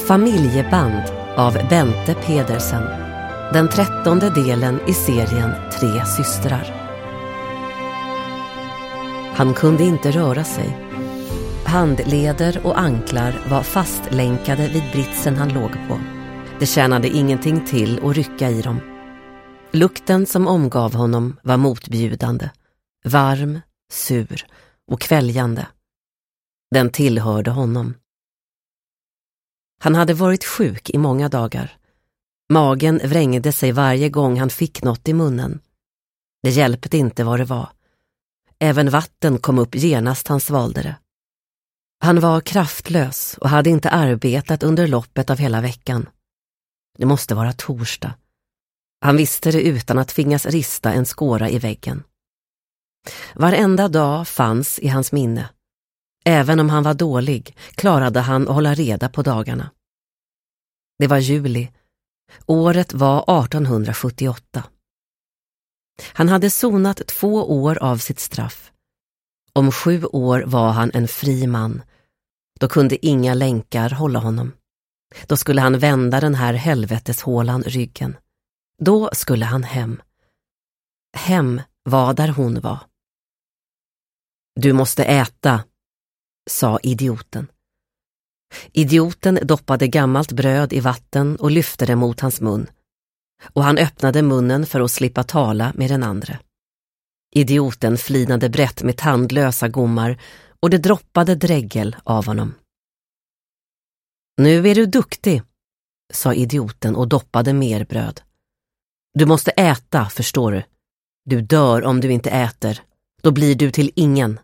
Familjeband av Bente Pedersen. Den 13:e delen i serien 3 systrar. Han kunde inte röra sig. Handleder och anklar var fastlänkade vid britsen han låg på. Det tjänade ingenting till att rycka i dem. Lukten som omgav honom var motbjudande, varm, sur och kväljande. Den tillhörde honom. Han hade varit sjuk i många dagar. Magen vrängde sig varje gång han fick något i munnen. Det hjälpte inte vad det var. Även vatten kom upp genast han svalde det. Han var kraftlös och hade inte arbetat under loppet av hela veckan. Det måste vara torsdag. Han visste det utan att tvingas rista en skåra i väggen. Varenda dag fanns i hans minne. Även om han var dålig klarade han att hålla reda på dagarna. Det var juli. Året var 1878. Han hade sonat 2 år av sitt straff. Om 7 år var han en fri man. Då kunde inga länkar hålla honom. Då skulle han vända den här helveteshålan ryggen. Då skulle han hem. Hem var där hon var. Du måste äta, sa idioten. Idioten doppade gammalt bröd i vatten och lyfte det mot hans mun. Och han öppnade munnen för att slippa tala med den andra. Idioten flinade brett med tandlösa gommar och det droppade dräggel av honom. Nu är du duktig, sa idioten och doppade mer bröd. Du måste äta, förstår du. Du dör om du inte äter. Då blir du till ingen.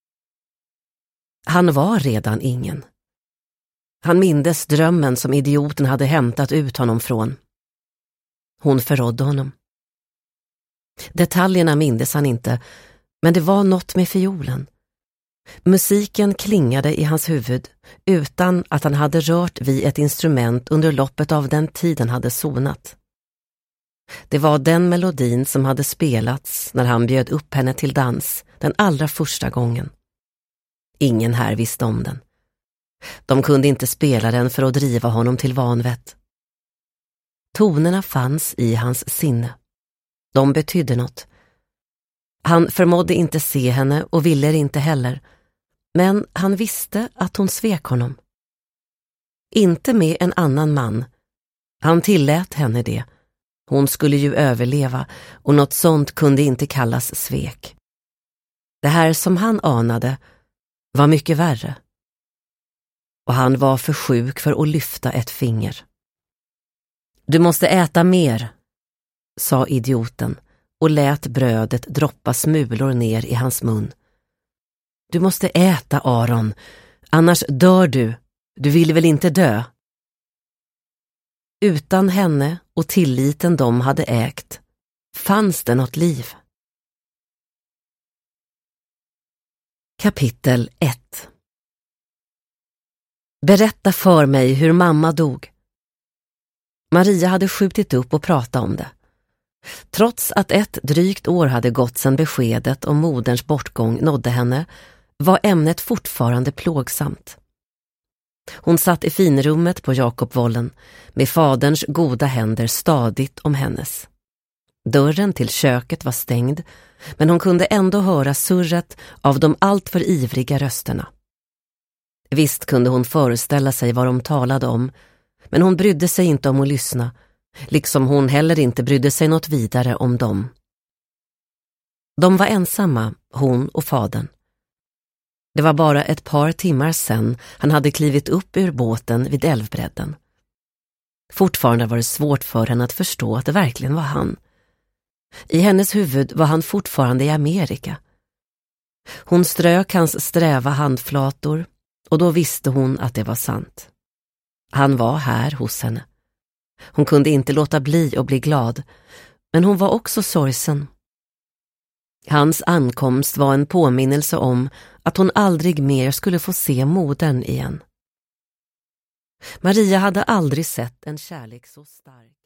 Han var redan ingen. Han mindes drömmen som idioten hade hämtat ut honom från. Hon förrådde honom. Detaljerna mindes han inte, men det var något med fiolen. Musiken klingade i hans huvud utan att han hade rört vid ett instrument under loppet av den tiden hade sonat. Det var den melodin som hade spelats när han bjöd upp henne till dans den allra första gången. Ingen här visste om den. De kunde inte spela den för att driva honom till vanvett. Tonerna fanns i hans sinne. De betydde något. Han förmådde inte se henne och ville inte heller. Men han visste att hon svek honom. Inte med en annan man. Han tillät henne det. Hon skulle ju överleva och något sånt kunde inte kallas svek. Det här som han anade var mycket värre. Och han var för sjuk för att lyfta ett finger. Du måste äta mer, sa idioten och lät brödet droppa smulor ner i hans mun. Du måste äta, Aron, annars dör du. Du vill väl inte dö? Utan henne och tilliten de hade ägt fanns det något liv. Kapitel 1. Berätta för mig hur mamma dog. Maria hade skjutit upp och pratat om det. Trots att ett drygt år hade gått sedan beskedet om moderns bortgång nådde henne var ämnet fortfarande plågsamt. Hon satt i finrummet på Jakobvollen med faderns goda händer stadigt om hennes. Dörren till köket var stängd, men hon kunde ändå höra surret av de alltför ivriga rösterna. Visst kunde hon föreställa sig vad de talade om, men hon brydde sig inte om att lyssna, liksom hon heller inte brydde sig något vidare om dem. De var ensamma, hon och fadern. Det var bara ett par timmar sedan han hade klivit upp ur båten vid älvbredden. Fortfarande var det svårt för henne att förstå att det verkligen var han. I hennes huvud var han fortfarande i Amerika. Hon strök hans sträva handflator och då visste hon att det var sant. Han var här hos henne. Hon kunde inte låta bli att bli glad, men hon var också sorgsen. Hans ankomst var en påminnelse om att hon aldrig mer skulle få se modern igen. Maria hade aldrig sett en kärlek så stark.